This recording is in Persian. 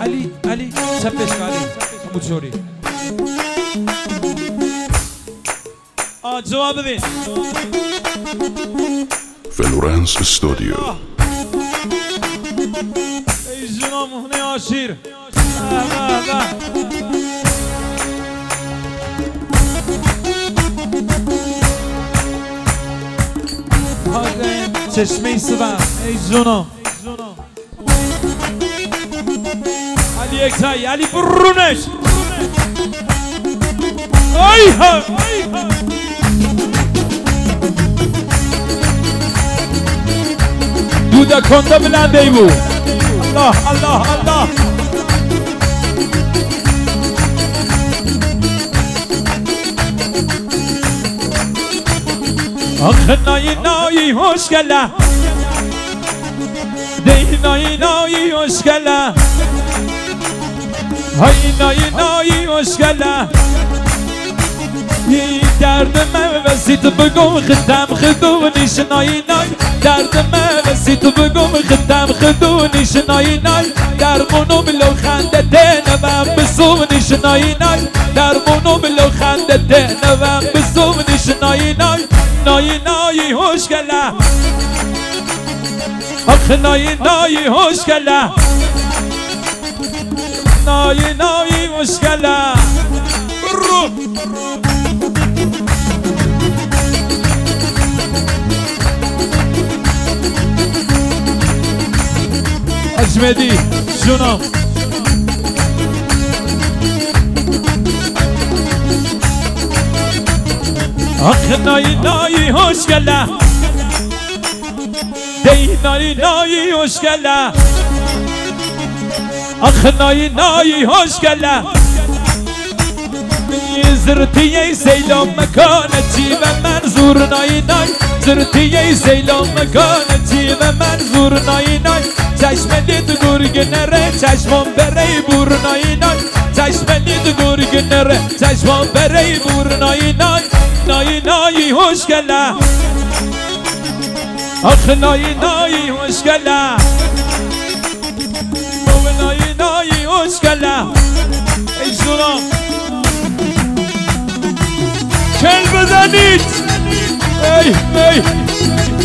علی چپش علی موچوری جواب ببین فلورنس استودیو ای جناب مهنه آشیر چشمه سبا ای جناب علی اکتایی علی برونش ای ها دودا کنده بلنده ای بو الله الله الله آخه نایی خوشگله دی نایی خوشگله های نایی خوشگله درد من وسیط بگم خدم خدونیش نایی درد من وسیط بگم خدم خدونیش نایی در منو بلو خنده دنوم بسونیش نایی در منو بلو خنده دنوم بسونیش نایی نایی خوشگله آخه نایی خوشگله نایی خوشگله اجمدی جونم آخه نایی خوشگله دی نایی خوشگله آخه نایی خوشگله زرتی ای سیلام مکانتی و منظور نایی زرتی سیلام مکانتی و منظور نایی چشم دید گرگ نره چشمم بره بور نایی چشم دید گرگ نره چشمم بره بور نایی نایی خوشگله آخه نایی خوشگله نایی خوشگله ای جونم کل بزنید ای